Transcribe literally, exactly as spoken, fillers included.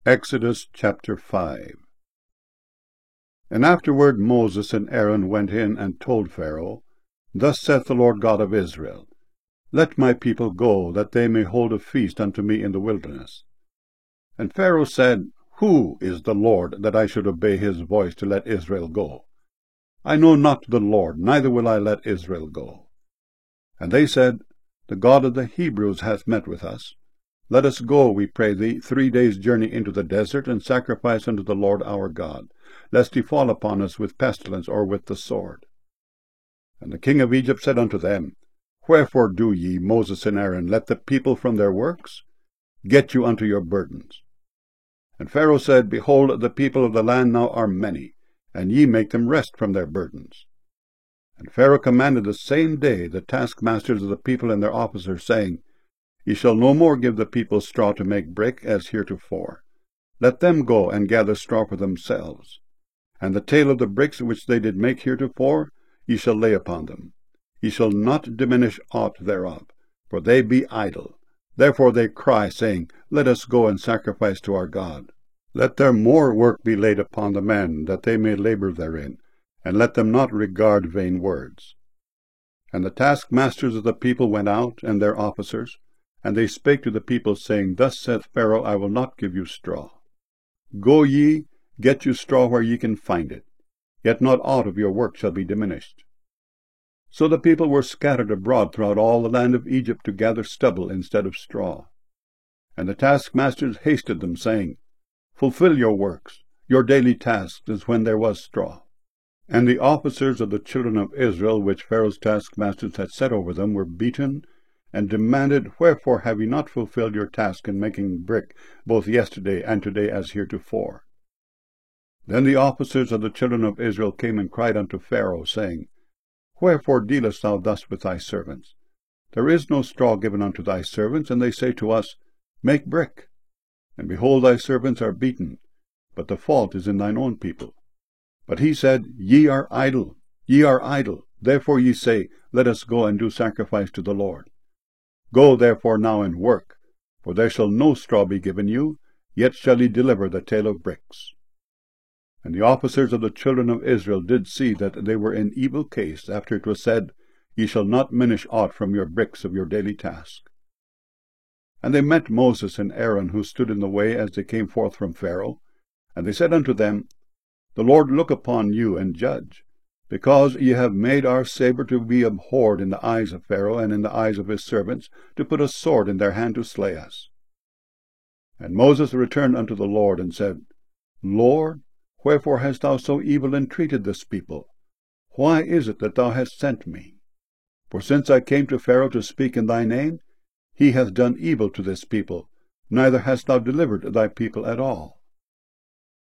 Exodus chapter five. And afterward Moses and Aaron went in and told Pharaoh, Thus saith the Lord God of Israel, Let my people go, that they may hold a feast unto me in the wilderness. And Pharaoh said, Who is the Lord, that I should obey his voice to let Israel go? I know not the Lord, neither will I let Israel go. And they said, The God of the Hebrews hath met with us. Let us go, we pray thee, three days' journey into the desert, and sacrifice unto the Lord our God, lest he fall upon us with pestilence or with the sword. And the king of Egypt said unto them, Wherefore do ye, Moses and Aaron, let the people from their works? Get you unto your burdens. And Pharaoh said, Behold, the people of the land now are many, and ye make them rest from their burdens. And Pharaoh commanded the same day the taskmasters of the people and their officers, saying, Ye shall no more give the people straw to make brick, as heretofore. Let them go and gather straw for themselves. And the tale of the bricks which they did make heretofore, ye shall lay upon them. Ye shall not diminish aught thereof, for they be idle. Therefore they cry, saying, Let us go and sacrifice to our God. Let their more work be laid upon the men, that they may labor therein, and let them not regard vain words. And the taskmasters of the people went out, and their officers, and they spake to the people, saying, Thus saith Pharaoh, I will not give you straw. Go ye, get you straw where ye can find it, yet not aught of your work shall be diminished. So the people were scattered abroad throughout all the land of Egypt to gather stubble instead of straw. And the taskmasters hasted them, saying, Fulfill your works, your daily tasks, as when there was straw. And the officers of the children of Israel, which Pharaoh's taskmasters had set over them, were beaten, and demanded, Wherefore have ye not fulfilled your task in making brick, both yesterday and today as heretofore? Then the officers of the children of Israel came and cried unto Pharaoh, saying, Wherefore dealest thou thus with thy servants? There is no straw given unto thy servants, and they say to us, Make brick. And behold, thy servants are beaten, but the fault is in thine own people. But he said, Ye are idle, ye are idle. Therefore ye say, Let us go and do sacrifice to the Lord. Go therefore now and work, for there shall no straw be given you, yet shall ye deliver the tale of bricks. And the officers of the children of Israel did see that they were in evil case, after it was said, Ye shall not minish aught from your bricks of your daily task. And they met Moses and Aaron, who stood in the way as they came forth from Pharaoh, and they said unto them, The Lord look upon you and judge, because ye have made our savour to be abhorred in the eyes of Pharaoh and in the eyes of his servants, to put a sword in their hand to slay us. And Moses returned unto the Lord, and said, Lord, wherefore hast thou so evil entreated this people? Why is it that thou hast sent me? For since I came to Pharaoh to speak in thy name, he hath done evil to this people, neither hast thou delivered thy people at all.